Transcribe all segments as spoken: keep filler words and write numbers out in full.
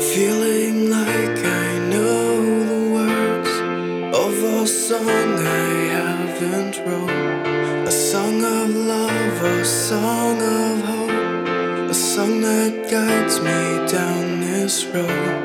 Feeling like I know the words of a song I haven't wrote. A song of love, a song of hope, a song that guides me down this road.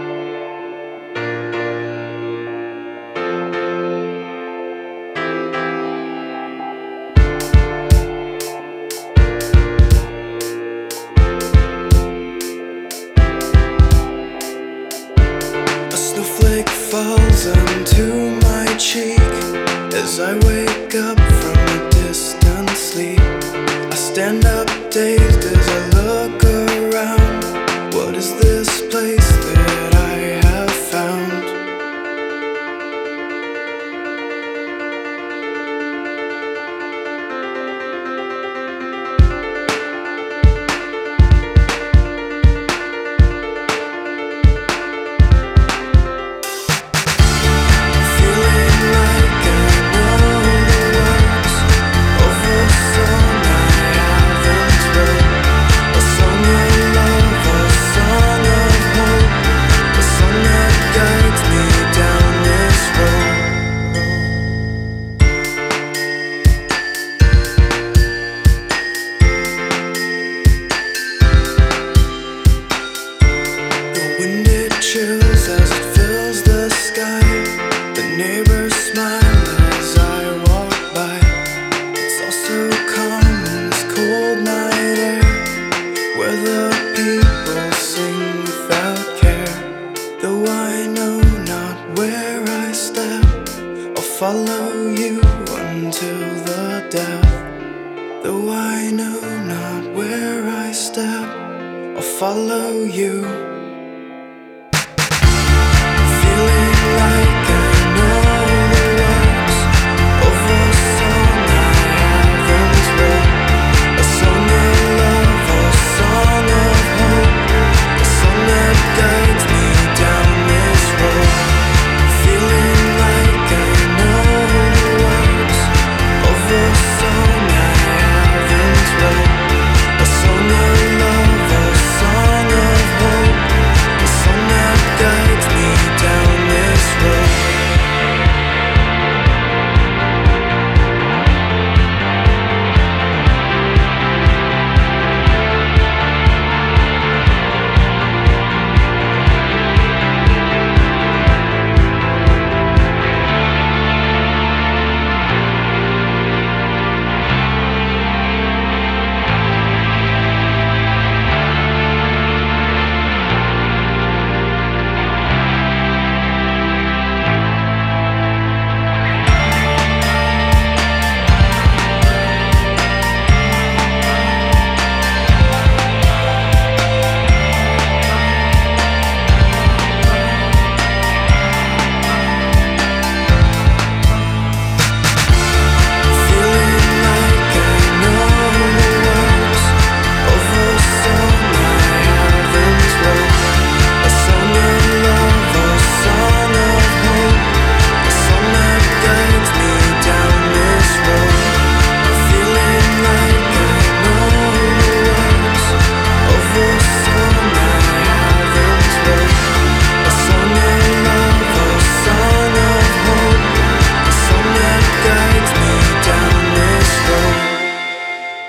Snowflake falls onto my cheek as I wake up from a distant sleep. I stand up dazed as I look around. What is this place that I have found? Chills as it fills the sky. The neighbors smile as I walk by. It's all so calm in this cold night air, where the people sing without care. Though I know not where I step, I'll follow you until the death. Though I know not where I step, I'll follow you